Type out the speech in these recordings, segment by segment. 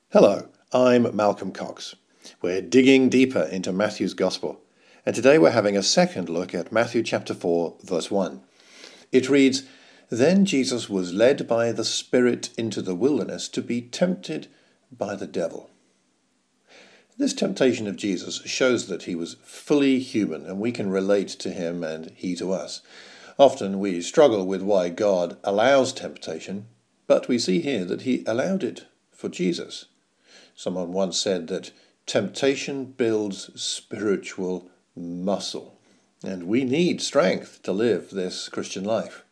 Hello, I'm Malcolm Cox. We're digging deeper into Matthew's Gospel, and today we're having a second look at Matthew chapter 4, verse 1. It reads, "Then Jesus was led by the Spirit into the wilderness to be tempted by the devil." This temptation of Jesus shows that he was fully human, and we can relate to him and he to us. Often we struggle with why God allows temptation, but we see here that he allowed it for Jesus. Someone once said that temptation builds spiritual muscle, and we need strength to live this Christian life.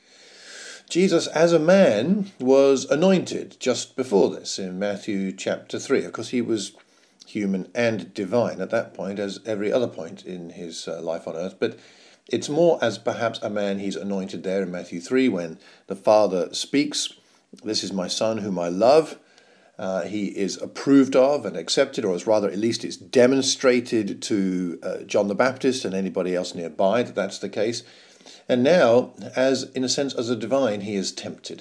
Jesus, as a man, was anointed just before this in Matthew chapter 3. Of course, he was human and divine at that point, as every other point in his life on earth, but it's more as perhaps a man he's anointed there in Matthew 3 when the Father speaks, "This is my Son whom I love." He is approved of and accepted, or as rather at least it's demonstrated to John the Baptist and anybody else nearby that that's the case. And now, as in a sense as a divine, he is tempted.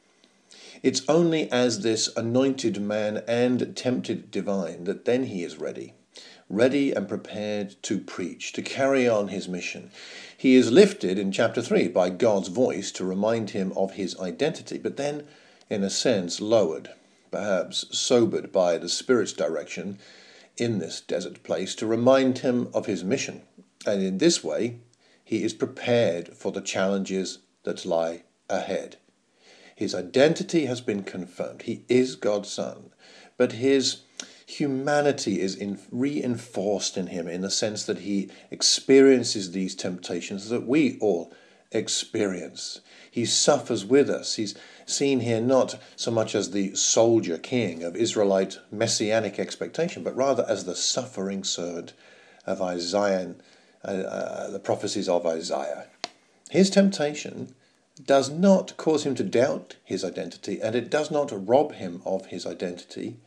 It's only as this anointed man and tempted divine that then he is ready and prepared to preach, to carry on his mission. He is lifted in chapter 3 by God's voice to remind him of his identity, but then, in a sense, lowered, perhaps sobered by the Spirit's direction in this desert place to remind him of his mission. And in this way, he is prepared for the challenges that lie ahead. His identity has been confirmed. He is God's Son, but his humanity is reinforced in him in the sense that he experiences these temptations that we all experience. He suffers with us. He's seen here not so much as the soldier king of Israelite messianic expectation, but rather as the suffering servant of Isaiah, the prophecies of Isaiah. His temptation does not cause him to doubt his identity, and it does not rob him of his identity,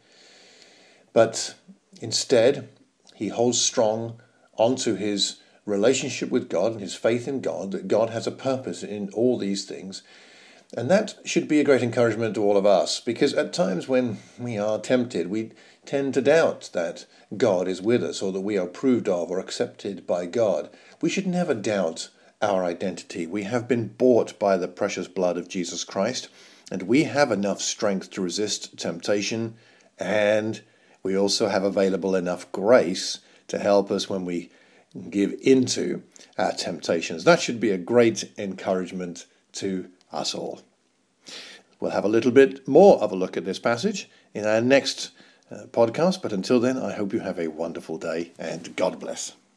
but instead he holds strong onto his relationship with God and his faith in God, that God has a purpose in all these things. And that should be a great encouragement to all of us, because at times when we are tempted, we tend to doubt that God is with us or that we are approved of or accepted by God. We should never doubt our identity. We have been bought by the precious blood of Jesus Christ, and we have enough strength to resist temptation, and we also have available enough grace to help us when we give into our temptations. That should be a great encouragement to us all. We'll have a little bit more of a look at this passage in our next podcast, but until then, I hope you have a wonderful day and God bless.